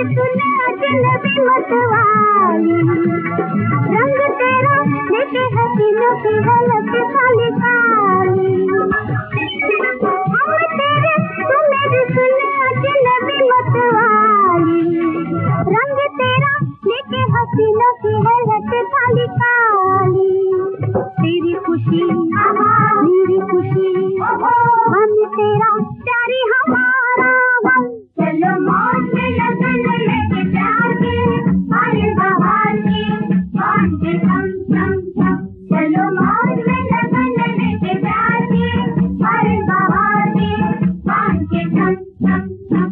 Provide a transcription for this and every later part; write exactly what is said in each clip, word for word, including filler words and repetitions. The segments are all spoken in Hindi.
सुने अजनबी मतवाली, रंग तेरा लेके हसीनों की हलक काली काली। हम तेरे तू मेरी सुने अजनबी मतवाली, रंग तेरा लेके हसीनों की हलक काली काली। तेरी खुशी मेरी खुशी, मन तेरा प्यारी हमारा हम। चलो मौज में लगन लेके जाके आए बाहर की बांध के थम थम थम। चलो मौज में लगन लेके जाके आए बाहर की बांध के थम थम थम।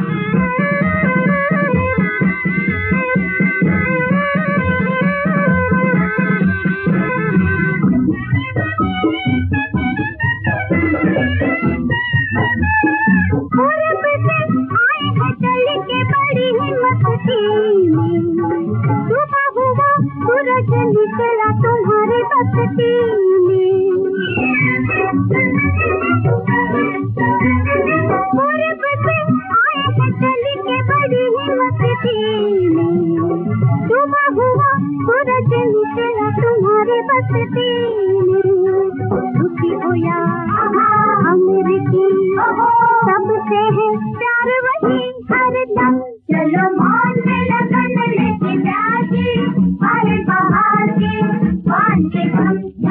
पूरब से आए हैं चल के बड़ी हिम्मती में, सुबह हुआ सूरज निकला तुम्हारी बस्ती में। पूरब से आए हैं चल के बड़ी हिम्मती में, सुबह हुआ सूरज निकला तुम्हारी बस्ती में। दुखी हो या अमृति सबसे है प्यार वही हरदम। चलो मौज में लगन लेके जाके आए बाहर के बांध के हम।